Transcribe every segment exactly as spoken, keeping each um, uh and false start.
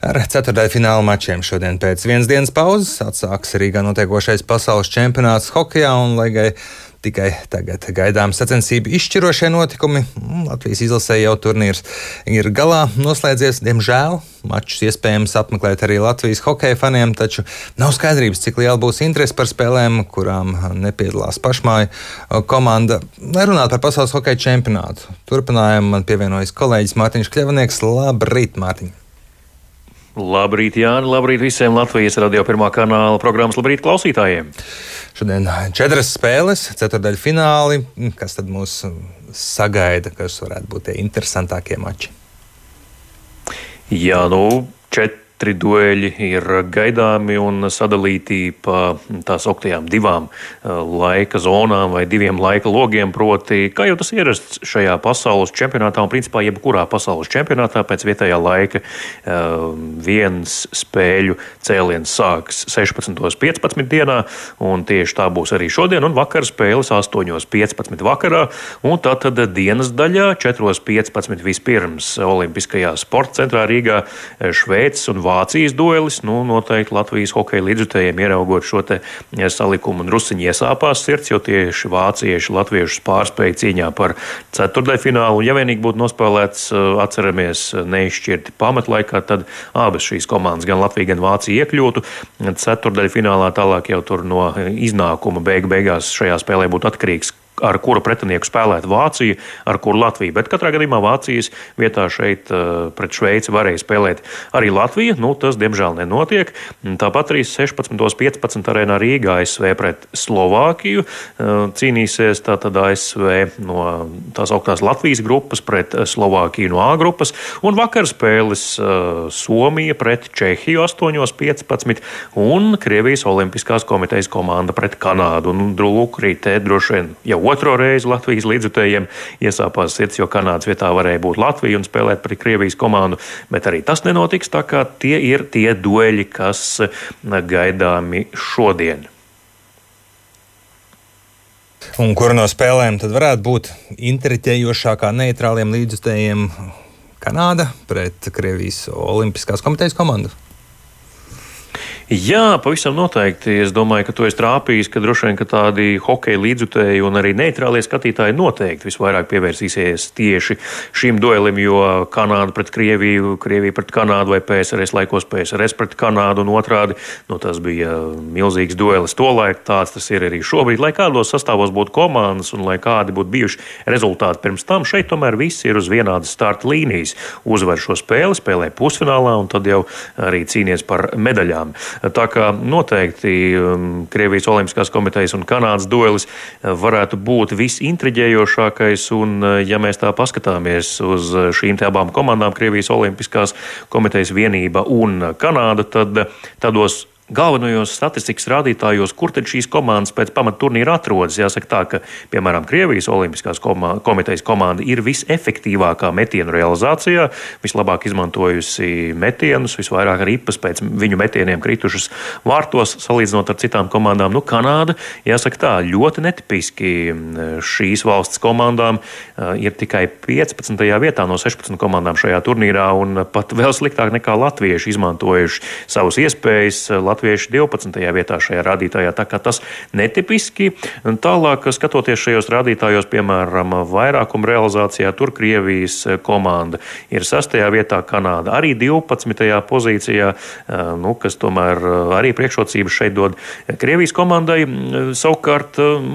Ar ceturtdaļfināla mačiem šodien pēc vienas dienas pauzes atsāks Rīgā notiekošais pasaules čempionāts hokejā, un lai gai tikai tagad gaidām sacensību izšķirošie notikumi, Latvijas izlasē jau turnīrs ir galā noslēdzies. Diemžēl mačus iespējams apmeklēt arī Latvijas hokeja faniem, taču nav skaidrības, cik liela būs interese par spēlēm, kurām nepiedalās pašmāju komanda. Lai runātu par pasaules hokeja čempionātu, turpinājumu man pievienojas kolēģis Mārtiņš Kļavnieks. Labrīt, Mārtiņ! Labrīt, Jāni, labrīt visiem Latvijas radio pirmā kanāla programmas Labrīt klausītājiem. Šodien četras spēles, ceturtdaļfināli. Kas tad mūs sagaida, kas varētu būt tie interesantākie mači? Jā, nu, četri dueļi ir gaidāmi un sadalīti pa tā sauktajām divām laika zonām vai diviem laika logiem, proti, kā jau tas ierasts šajā pasaules čempionātā un principā jebkurā pasaules čempionātā pēc vietējā laika viens spēļu cēliens sāks sešpadsmitos piecpadsmit dienā, un tieši tā būs arī šodien, un vakar spēles astoņos piecpadsmit vakarā, un tātad dienas daļā četros piecpadsmit vispirms Olimpiskajā sporta centrā Rīgā Šveices un Vācijas duelis. Nu, noteikti Latvijas hokeja līdzjutējiem ieraugot šo te salikumu drusiņi iesāpās sirds, jo tieši vācieši latviešus pārspēja cīņā par ceturtdaļfinālu. Un ja vienīgi būtu nospēlēts, atceramies, neizšķirti pamatlaikā, tad abas šīs komandas, gan Latvija, gan Vācija iekļūtu ceturtdaļfinālā. Tālāk jau tur no iznākuma beigu beigās šajā spēlē būtu atkarīgs, ar kuru pretinieku spēlēt Vācija, ar kuru Latvija. Bet katrā gadījumā Vācijas vietā šeit pret Šveici varēja spēlēt arī Latvija. Nu, tas, diemžēl, nenotiek. Tāpat arī sešpadsmitos piecpadsmit arēnā Rīgā A S V pret Slovākiju cīnīsies tātad A S V no tās augtās Latvijas grupas pret Slovākiju no A grupas. Un vakar spēles Somija pret Čehiju astoņos piecpadsmit un Krievijas Olimpiskās komitejas komanda pret Kanādu. Un drūk, arī te droši vien jau otro reizi Latvijas līdzjutējiem iesāpās sirds, jo Kanādas vietā varēja būt Latvija un spēlēt pret Krievijas komandu, bet arī tas nenotiks, tā kā tie ir tie dueļi, kas gaidāmi šodien. Un kura no spēlēm tad varētu būt intriģējošākā neitrāliem līdzjutējiem? Kanāda pret Krievijas Olimpiskās komitejas komandu? Jā, pavisam noteikti. Es domāju, ka to es trāpījis, ka droši vien, ka tādi hokeja līdzjutēji un arī neitrālie skatītāji noteikti visvairāk pievērsīsies tieši šim duelim, jo Kanāda pret Krieviju, Krievija pret Kanādu vai P S R S laikos P S R S pret Kanādu un otrādi, nu tas bija milzīgs duelis tolaik, tāds tas ir arī šobrīd. Lai kādos sastāvos būtu komandas un lai kādi būtu bijuši rezultāti pirms tam, šeit tomēr viss ir uz vienādas starta līnijas. Uzvar šo spēli, spēlē pusfinālā un tad jau arī cīnies par medaļām. Tā kā noteikti Krievijas Olimpiskās komitejas un Kanādas duelis varētu būt visintriģējošākais, un ja mēs tā paskatāmies uz šīm te abām komandām, Krievijas Olimpiskās komitejas vienība un Kanāda, tad tādos galvenajos statistikas rādītājos, kur tad šīs komandas pēc pamatturnīra atrodas. Jāsaka tā, ka, piemēram, Krievijas Olimpiskās koma, komitejas komanda ir visefektīvākā metienu realizācijā, vislabāk izmantojusi metienus, visvairāk ripas pēc viņu metieniem kritušas vārtos, salīdzinot ar citām komandām. Nu, Kanāda, jāsaka tā, ļoti netipiski šīs valsts komandām ir tikai piecpadsmitajā vietā no sešpadsmit komandām šajā turnīrā, un pat vēl sliktāk nekā latvieši izmantojuši savus iespējas. Latvieši divpadsmitajā vietā šajā rādītājā, tā kā tas netipiski. Tālāk, skatoties šajos rādītājos, piemēram, vairākuma realizācijā, tur Krievijas komanda ir sastajā vietā, Kanāda arī divpadsmitajā pozīcijā, nu, kas tomēr arī priekšrocības šeit dod Krievijas komandai. Savukārt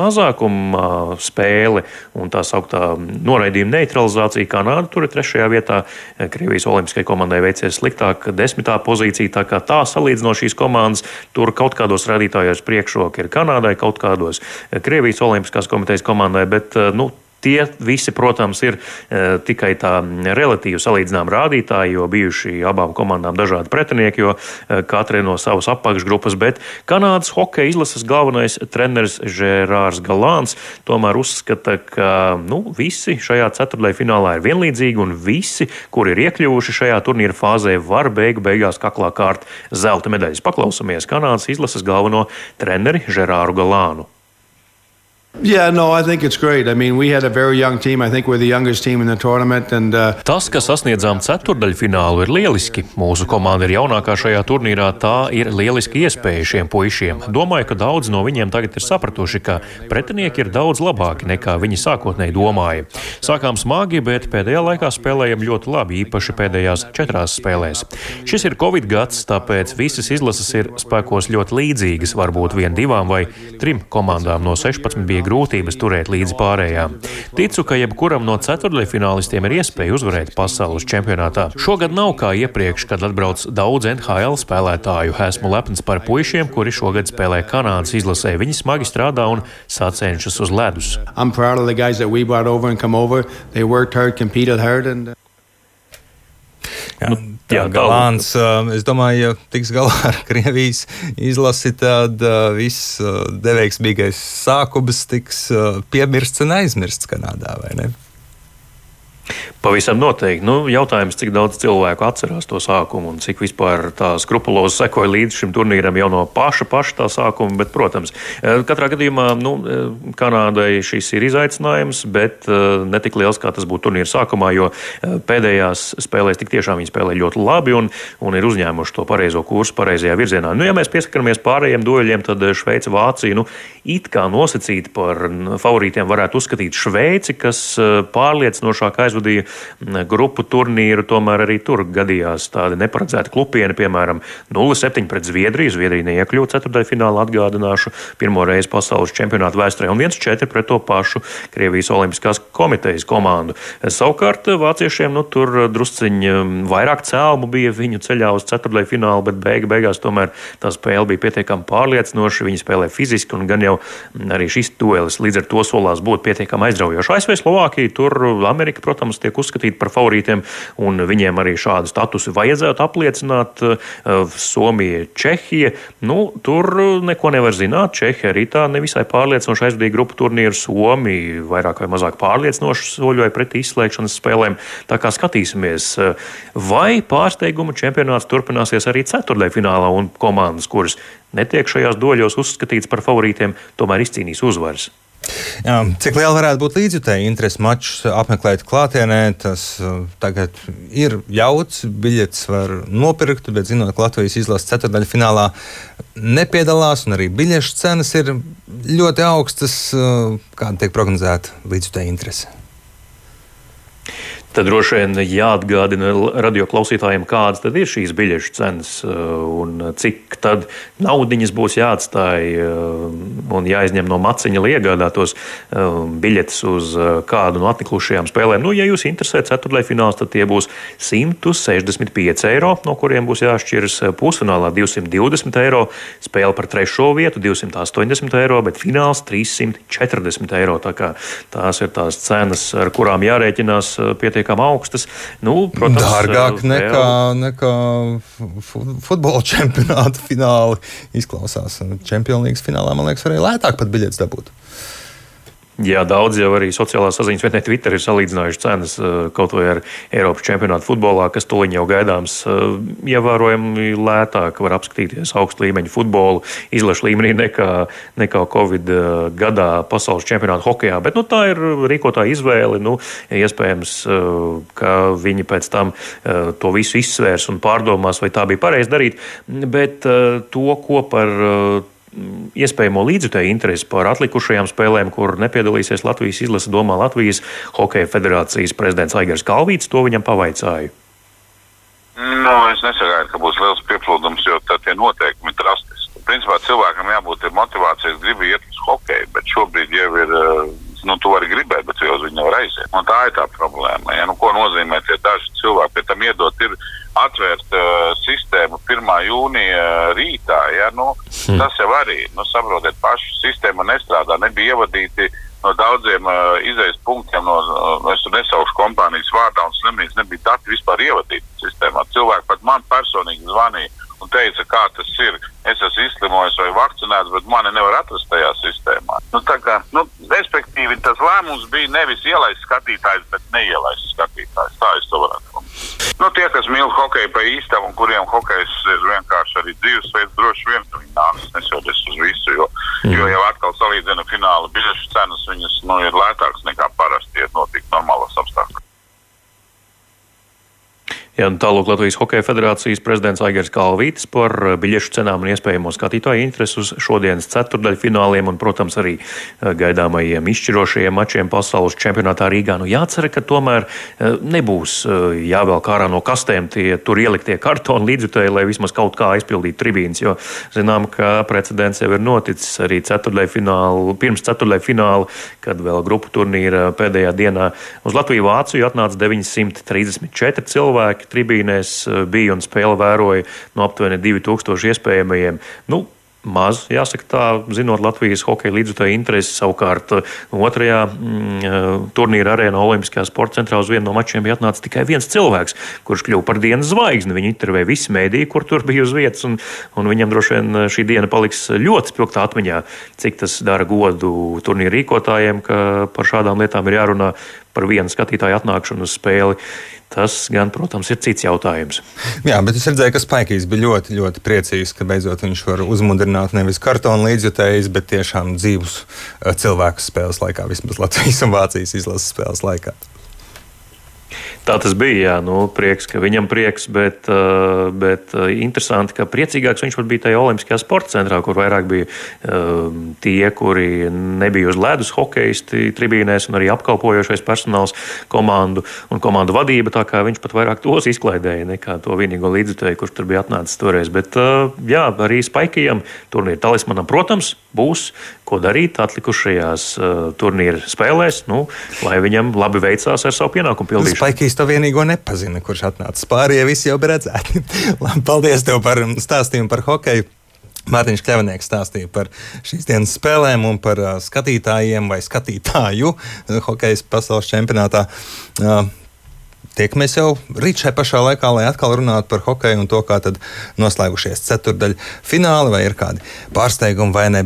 mazākuma spēle un tā sauktā noraidījuma neutralizācija Kanāda tur ir trešajā vietā. Krievijas Olimpiskajai komandai veicies sliktāk desmitā pozīcija, tā kā tā salīdzino šīs komandas. Tur kaut kādos rādītājos priekšroka ir Kanādai, kaut kādos Krievijas Olimpiskās komitejas komandai, bet, nu, tie visi, protams, ir e, tikai tā relatīvi salīdzinām rādītāji, jo bijuši abām komandām dažādi pretinieki, jo e, katra no savas apakšgrupas, bet Kanādas hokeja izlases galvenais treneris Žerārs Galāns tomēr uzskata, ka nu, visi šajā ceturtdaļfinālā ir vienlīdzīgi un visi, kuri ir iekļuvuši šajā turnīra fāzē, var beigu beigās kaklā kārt zelta medaļas. Paklausamies Kanādas izlases galveno treneri Žerāru Galānu. Yeah, no, I think it's great. I mean, we had a very young team. I think we're the youngest team in the tournament. And, uh... Tas, ka sasniedzām ceturdaļfinālu, ir lieliski. Mūsu komanda ir jaunākā šajā turnīrā. Tā ir lieliski iespēja šiem puišiem. Domāju, ka daudz no viņiem tagad ir sapratuši, ka pretinieki ir daudz labāki nekā viņi sākotnēji domāja. Sākām smagi, bet pēdējā laikā spēlējam ļoti labi, īpaši pēdējās četrās spēlēs. Šis ir Covid gads, tāpēc visas izlases ir spēkos ļoti līdzīgas. Varbūt vien divām vai trim komandām no sešpadsmit bija grūtības turēt līdzi pārējām. Ticu, ka jebkuram no ceturdaļfinālistiem ir iespēja uzvarēt pasaules čempionātā. Šogad nav kā iepriekš, kad atbrauc daudz N H L spēlētāju. Esmu lepns par puišiem, kuri šogad spēlē Kanādas izlasē. Viņi smagi strādā un sacenšas uz ledus. I'm proud of the guys that we brought over and come over. They worked hard, competed hard and... Jā, tā Galāns, es domāju, ja tiks galā ar Krievijas izlasi, tad viss deveiksmīgais sākums tiks piemirsts un aizmirsts Kanādā, vai ne? Pavisam noteikti. Nu, jautājums, cik daudz cilvēku atcerās to sākumu un cik vispār tā skrupulozi sekoja līdz šim turnīram jau no paša, paša tā sākuma, bet, protams, katrā gadījumā, nu, Kanādai šis ir izaicinājums, bet ne tik liels, kā tas būtu turnīra sākumā, jo pēdējās spēlēs tik tiešām viņi spēlē ļoti labi un, un ir uzņēmuši to pareizo kursu pareizajā virzienā. Nu, ja mēs pieskaramies pārējiem dueļiem, tad Šveica, Vācija, nu, it kā nosacīti par favorītiem varētu uzskatīt Šveici, kas pārliecinošāk aizvadīja grupu turnīru, tomēr arī tur gadījās tādi neparedzēti klupieni, piemēram, nulle septiņi pret Zviedriju. Zviedrija neiekļuva ceturtdaļfinālā, atgādināšu, pirmo reizi pasaules čempionāta vēsturē, un viens četri pret to pašu Krievijas olimpiskās komitejas komandu. Savukārt vāciešiem, nu, tur drusciņi vairāk cēlmu bija viņu ceļā uz ceturtdaļfinālu, bet beiga beigās tomēr tā spēle bija pietiekami pārliecinoša, viņi spēlē fiziski, un gan jau arī šis duelis līdz ar to solās būt pietiekami aizraujoši. A S V Slovākija, tur Amerika, protams, tiek uzskatīti par favorītiem, un viņiem arī šādu statusu vajadzētu apliecināt. Somija, Čehija, nu, tur neko nevar zināt. Čehija arī tā nevisai pārliecinoši aizvadīja grupu turnīru. Somija vairāk vai mazāk pārliecinoši soļoja pret izslēgšanas spēlēm. Tā kā skatīsimies, vai pārsteiguma čempionāts turpināsies arī ceturtdaļfinālā, un komandas, kuras netiek šajās doļos uzskatīts par favorītiem, tomēr izcīnīs uzvaras. Jā, cik liela varētu būt līdzjutēji interesi mačus apmeklēt klātienē, tas tagad ir ļauts, biļetes var nopirkt, bet zinot, ka Latvijas izlases ceturtdaļfinālā nepiedalās un arī biļešu cenas ir ļoti augstas, kāda tiek prognozēta līdzjutēji interesi? Tad droši vien jāatgādina radioklausītājiem, kādas tad ir šīs biļešu cenas un cik tad naudiņas būs jāatstāj un jāizņem no maciņa, lai iegādātos biļetes uz kādu no atlikušajām spēlēm. Nu, ja jūs interesē ceturtdaļfināls, tad tie būs simt sešdesmit pieci eiro, no kuriem būs jāšķiras pusfinālā divsimt divdesmit eiro, spēle par trešo vietu divsimt astoņdesmit eiro, bet fināls trīssimt četrdesmit eiro. Tā kā tās ir tās cenas, ar kurām jārēķinās pietiekami augstas. Nu, protams, dārgāk nekā, vēl... nekā futbola čempionāta fināli izklausās. Čempionu līgas finālā, man liekas, varēja lētāk pat biļetes dabūt. Jā, daudz jau arī sociālās saziņas vietnē Twitter ir salīdzinājuši cenas kaut vai ar Eiropas čempionātu futbolā, kas tuliņ jau gaidāms ievērojami lētāk var apskatīties augstu līmeņu futbolu izlašu līmenī nekā, nekā Covid gadā pasaules čempionātu hokejā. Bet nu, tā ir rīkotāja izvēle. Nu, iespējams, ka viņi pēc tam to visu izsvērs un pārdomās, vai tā bija pareizi darīt. Bet to, ko par iespējamo līdzjutēju interesi par atlikušajām spēlēm, kur nepiedalīsies Latvijas izlase, domā Latvijas Hokeja federācijas prezidents Aigars Kalvīts, to viņam pavaicāju. Nu, es nesagaidu, ka būs liels pieplūdums, jo tie noteikumi ir drastiski. Principā cilvēkam jābūt motivācijas gribi iet uz hokeju, bet šobrīd jau ir, nu, tu vari gribēt, bet jau uz viņu nevar aiziet. Un tā ir tā problēma. Ja? Nu, ko nozīmē tie daži cilvēki, pie tam iedot ir atvērt uh, sistēmu pirmā jūnija rītā, ja, nu, hmm. tas jau arī, nu, saprotiet, pašu sistēma nestrādā, nebija ievadīti no daudziem uh, izējas punktiem, no, uh, es nesaukšu kompānijas vārdā, un slimnīca nebija dati vispār ievadīti sistēmā. Cilvēki pat man personīgi zvanīja un teica, kā tas ir, es esmu izslimojis vai vakcinēts, bet mani nevar atrast tajā sistēmā. Nu, tā kā, nu, respektīvi, tas lēmums bija nevis ielaist skatītājs, bet neielaist skatītājs. Tā es to varētu būt. Nu, tie, kas mīl hokeju pa īstam un kuriem hokejs ir vienkārši arī dzīvesveids, droši vien viņi nāks nesoties uz visu, jo, mm. jo jau atkal salīdzina fināla biļešu cenas nu, ir lētāks nekā parasti, ja notiek normālos apstākļos. Jā, nu tālūk Latvijas Hokeja federācijas prezidents Aigars Kalvītis par biļešu cenām un iespējamo skatītāju interesi uz šodienas ceturtdaļfināliem un, protams, arī gaidāmajiem izšķirošajiem mačiem pasaules čempionātā Rīgā. Nu, jācer, ka tomēr nebūs jāvelk ārā no kastēm tie tur ieliktie kartoni līdzjutēji, lai vismaz kaut kā aizpildītu tribīnes, jo zinām, ka precedents jau ir noticis arī ceturtdaļfinālu, pirms ceturtdaļfināla, kad vēl grupu turnīra pēdējā dienā uz Latviju Vāciju atnāca deviņi simti trīsdesmit četri cilvēki. Tribīnēs bija un spēle vēroja no aptuveni divi tūkstoši iespējamajiem. Nu, maz, jāsaka tā, zinot Latvijas hokeja līdzjutēju interesi. Savukārt otrajā mm, turnīra arēnā Olimpiskajā sporta centrā uz vienu no mačiem bija atnācis tikai viens cilvēks, kurš kļuva par dienas zvaigzni. Viņu intervēja visi mēdīji, kur tur bija uz vietas, un, un viņam droši vien šī diena paliks ļoti spilgtā atmiņā, cik tas dara godu turnīra rīkotājiem, ka par šādām lietām ir jārunā par vienu skatītāju atnākšanu uz spēli. Tas gan, protams, ir cits jautājums. Jā, bet es redzēju, ka Spaikijs bija ļoti, ļoti priecīgs, ka beidzot viņš var uzmundrināt nevis kartonu līdzjutējus, bet tiešām dzīvus cilvēkus spēles laikā, vismaz Latvijas un Vācijas izlases spēles laikā. Tā tas bija, jā, nu, prieks, ka viņam prieks, bet, bet interesanti, ka priecīgāks viņš pat bija tajā Olimpiskajā sporta centrā, kur vairāk bija uh, tie, kuri nebija uz ledus hokeisti tribīnēs un arī apkalpojošais personāls komandu un komandu vadība, tā kā viņš pat vairāk tos izklaidēja nekā to vienīgo līdzjutēju, kurš tur bija atnācis toreiz. Bet, uh, jā, arī Spaikijam turnīra talismanam, protams, būs ko darīt atlikušajās uh, turnīra spēlēs, nu, lai viņam labi veicās ar savu pienākumu pildīšanu. Spaikijs to vienīgo nepazina, kurš atnācis pārējie, visi jau bija redzēti. Labi, paldies tev par stāstījumu par hokeju. Mārtiņš Kļavnieks stāstīja par šīs dienas spēlēm un par uh, skatītājiem vai skatītāju uh, hokejas pasaules čempionātā. Uh, Tiekamies jau rīt šai pašā laikā, lai atkal runātu par hokeju un to, kā tad noslēgušies ceturdaļu fināli, vai ir kādi pārsteigumi vai ne.